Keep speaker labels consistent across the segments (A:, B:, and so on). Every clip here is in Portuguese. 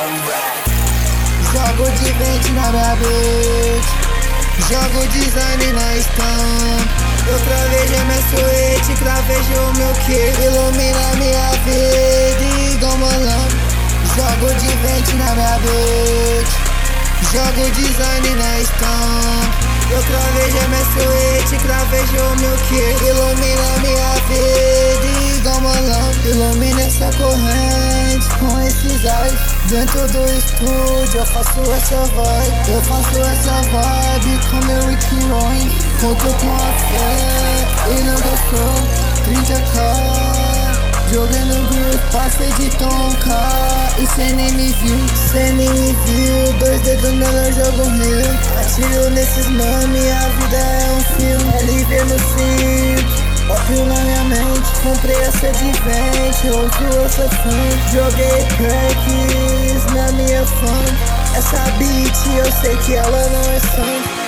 A: Jogo de vente na minha beat, jogo design na stamp. Eu cravejei minha suíte, cravejei o meu kill. Ilumina minha vida igual uma lâmpada. Jogo de vente na minha beat, jogo design na stamp. Eu cravejei minha suíte, cravejei o meu kill. Ilumina minha vida igual uma lâmpada. Ilumina essa corrente com esses ais. Dentro do estúdio eu faço essa vibe. Eu faço essa vibe com meu Ricky Roy. Conto com a fé e não gostou 30k. Joguei no grupo, passei de tonka. E cê nem me viu, cê nem me viu. 2 dedos no meu jogo meu. Atiro nesses mano, minha vida é um filme. LV no cinto, ópio na minha mente. Comprei essa de vente, ouço eu sou fã. Joguei cracks na minha fã. Essa beat eu sei que ela não é sã.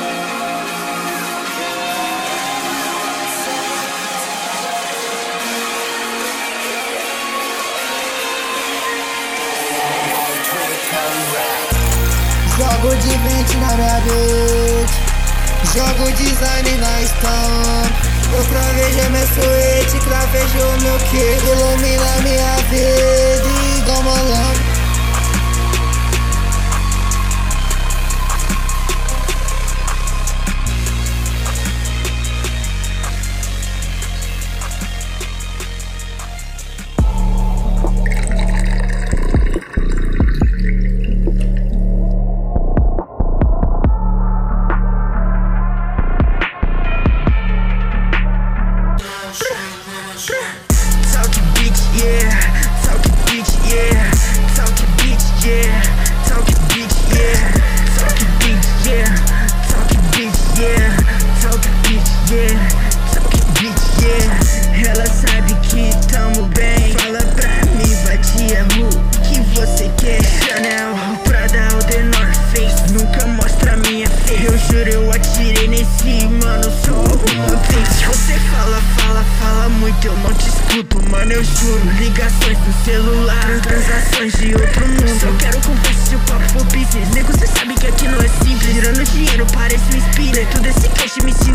A: Jogo de vente na minha beat, jogo design na stamp. Eu cravejei minha suíte, cravejei o meu kill. Ilumina minha vida igual uma lâmpada.
B: Ela sabe que tamo bem. Fala pra mim, vadia, o que você quer? Chanel, Prada ou The North Face, nunca mostra minha face. Eu juro, eu atirei nesse mano, só uma vez. Você fala muito, eu não te escuto, mano, eu juro. Ligações no celular, transações de outro mundo. Só quero conversa se o papo for business. Nego, cê sabe que aqui não é simples. Tirando dinheiro, parece um espírito. Desse cash me